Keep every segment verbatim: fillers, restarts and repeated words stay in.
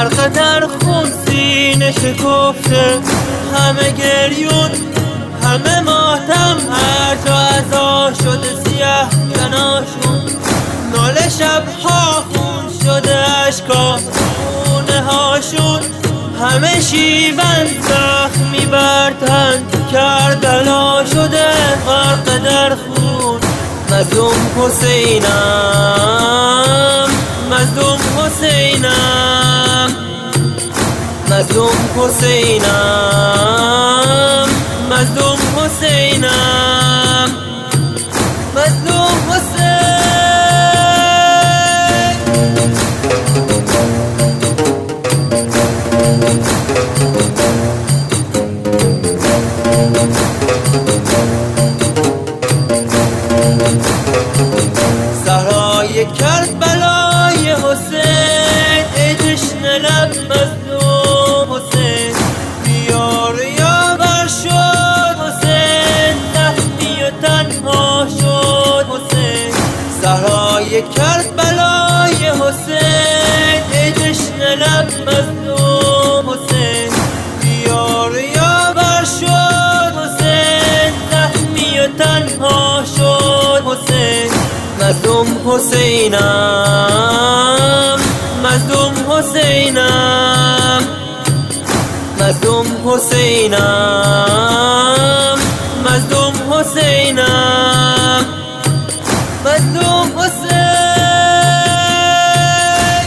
غرق در خون سینه شکفته، همه گریون همه ماتم، هر جا عزا شده سیاه جناشون، ناله شبها خون شده اشکا خونه هاشون، همه شیون زخمی بر تن، کربلا شده غرق در خون. مظلوم حسینم، مظلوم حسینم، مظلوم حسینم، مظلوم حسینم، مظلوم حسین. صحرای کربلای حسین، ای تشنه لب مظلوم حسین، بیار یاور شد حسین، زخمی و تنها شد حسین. صحرای کربلای حسین، ای تشنه لب مظلوم حسین، بیار یاور شد حسین، زخمی و تنها شد حسین. مظلوم حسینم، مظلوم حسینم، مظلوم حسینم، مظلوم حسینم، مظلوم حسین.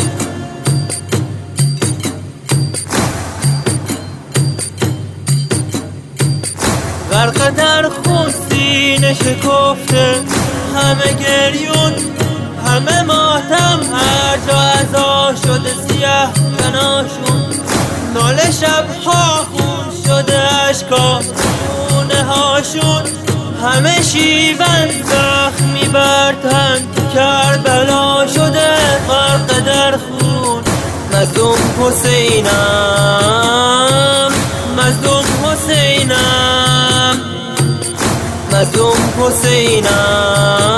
غرق در خون سینه شکفته، همه گریون همه ماتم، هر جا عزا شده سیاه جناشون، ناله شبها خون شده اشکا خونه هاشون، همه شیون زخمی بر تن، کربلا شده غرق در خون. مظلوم حسینم، مظلوم حسینم، مظلوم حسینم،